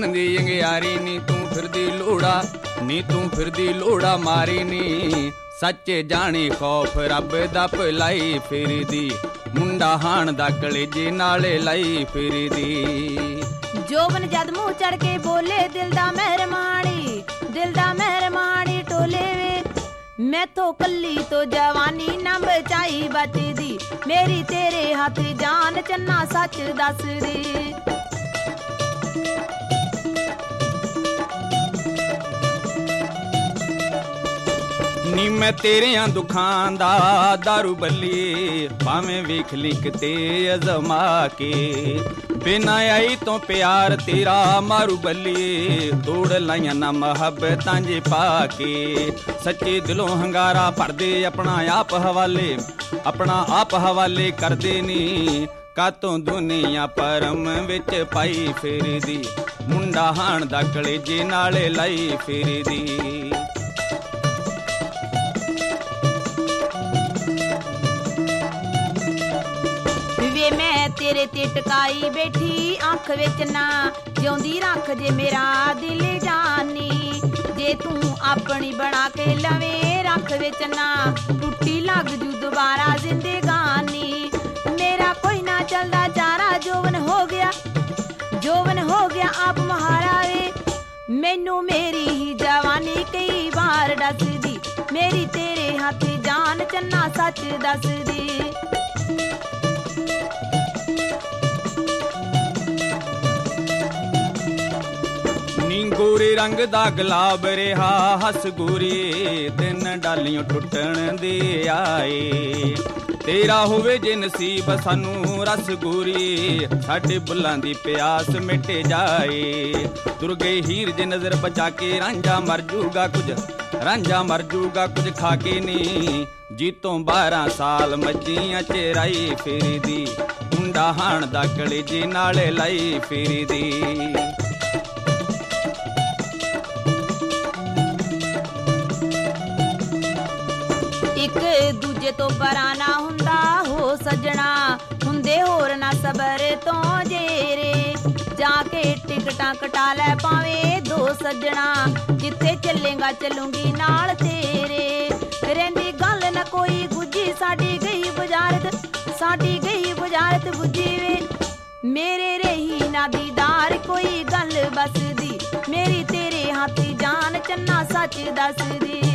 ਜੋਬਨ ਦੀ ਅੰਗਿਆਰੀ ਨੀ ਤੂੰ ਫਿਰਦੀ ਲੋੜਾ ਨੀ ਤੂੰ ਫਿਰਦੀ ਲੋੜਾ ਮਾਰੀ ਨੀ ਸੱਚੇ ਜਾਣੀ ਖੌਫ ਰੱਬ ਦਾ ਭਲਾਈ ਫਿਰਦੀ ਮੁੰਡਾ ਹਾਣ ਦਾ ਕਲੇਜੇ ਨਾਲੇ ਲਾਈ ਫਿਰਦੀ ਜੋਬਨ ਜਦ ਮੂੰਹ ਚੜ ਕੇ ਬੋਲੇ ਦਿਲ ਦਾ ਮਹਿਰਮਾਣੀ ਟੋਲੇ ਵੇ ਮੈਥੋਂ ਕੱਲੀ ਤੋਂ ਜਵਾਨੀ ਨਾ ਬਚਾਈ ਬਚਦੀ ਮੇਰੀ ਤੇਰੇ ਹੱਥ ਜਾਨ ਚੰਨਾ ਸੱਚ ਦੱਸਦੀ ਨੀ ਮੈਂ ਤੇਰਿਆਂ ਦੁੱਖਾਂ ਦਾ ਦਾਰੂ ਬੱਲੀ ਭਾਵੇਂ ਵੇਖ ਲਈ ਕਿਤੇ ਅਜ਼ਮਾ ਕੇ ਬਿਨਾਂ ਆਈ ਤੋਂ ਪਿਆਰ ਤੇਰਾ ਮਾਰੂ ਬੱਲੀ ਤੋੜ ਲਾਈਆਂ ਨਾ ਮੁਹੱਬਤਾਂ ਜੇ ਪਾ ਕੇ ਸੱਚੇ ਦਿਲੋਂ ਹੰਗਾਰਾ ਭਰਦੇ ਆਪਣਾ ਆਪ ਹਵਾਲੇ ਕਰਦੇ ਨੀ ਕਾਤੋਂ ਦੁਨੀਆ ਪਰਮ ਵਿੱਚ ਪਾਈ ਫਿਰਦੀ ਮੁੰਡਾ ਹਾਣ ਦਾ ਕਲੇਜੇ ਨਾਲੇ ਲਾਈ ਫਿਰਦੀ ਮੈਂ ਤੇਰੇ ਤੇ ਟਕਾਈ ਬੈਠੀ ਅੱਖ ਵਿੱਚ ਨਾ ਜਿਉਂਦੀ ਰੱਖ ਜੇ ਮੇਰਾ ਦਿਲ ਜਾਨੀ ਜੇ ਤੂੰ ਆਪਣੀ ਬਣਾ ਕੇ ਲਵੇਂ ਰੱਖ ਵਿੱਚ ਨਾ ਟੁੱਟੀ ਲੱਗ ਜੂ ਦੁਬਾਰਾ ਜ਼ਿੰਦਗਾਨੀ ਮੇਰਾ ਕੋਈ ਨਾ ਚੱਲਦਾ ਚਾਰਾ ਜੋਵਨ ਹੋ ਗਿਆ ਆਪ ਮਹਾਰਾ ਵੇ ਮੈਨੂੰ ਮੇਰੀ ਹੀ ਜਵਾਨੀ ਕਈ ਵਾਰ ਦੱਸਦੀ ਮੇਰੀ ਤੇਰੇ ਹੱਥ ਜਾਨ ਚੰਨਾ ਸੱਚ ਦੱਸਦੀ ਗੋਰੇ ਰੰਗ ਦਾ ਗੁਲਾਬ ਰਿਹਾ ਹੱਸ ਗੋਰੀ ਦਿਨ ਡਾਲੀਆਂ ਟੁੱਟਣ ਦੇ ਆਏ ਤੇਰਾ ਹੋਵੇ ਜੇ ਨਸੀਬ ਸਾਨੂੰ ਰਸ ਗੋਰੀ ਸਾਡੇ ਬੁੱਲਾਂ ਦੀ ਪਿਆਸ ਮਿਟ ਜਾਏ ਤੁਰ ਗਏ ਹੀਰ ਜੇ ਨਜ਼ਰ ਬਚਾ ਕੇ ਰਾਂਝਾ ਮਰ ਜੂਗਾ ਕੁਝ ਖਾ ਕੇ ਨੀ ਜੀਤੋਂ 12 ਸਾਲ ਮੱਝੀਆਂ ਚਰਾਈ ਫਿਰਦੀ ਮੁੰਡਾ ਹਾਣ ਦਾ ਕਲੇਜੇ ਨਾਲੇ ਲਾਈ ਫਿਰਦੀ ਇੱਕ ਦੂਜੇ ਤੋਂ ਪਰਾਂ ਨਾ ਹੁੰਦਾ ਹੋ ਸੱਜਣਾ ਹੁੰਦੇ ਹੋਰ ਨਾ ਸਬਰ ਤੋਂ ਜੇਰੇ ਜਾ ਕੇ ਟਿਕਟਾਂ ਕਟਾ ਲੈ ਪਾਵੇਂ ਦੋ ਸੱਜਣਾ ਜਿੱਥੇ ਚੱਲੇਗਾ ਚੱਲੂਗੀ ਨਾਲ ਤੇਰੇ ਰਹਿੰਦੀ ਗੱਲ ਨਾ ਕੋਈ ਗੁੱਜੀ ਸਾਡੀ ਗਈ ਬੁਝਾਰਤ ਬੁੱਝੀ ਵੇ ਮੇਰੇ ਰਹੀ ਨਾ ਦੀਦਾਰ ਕੋਈ ਗੱਲ ਬਸਦੀ ਮੇਰੀ ਤੇਰੇ ਹੱਥ ਜਾਨ ਚੰਨਾ ਸੱਚ ਦੱਸਦੀ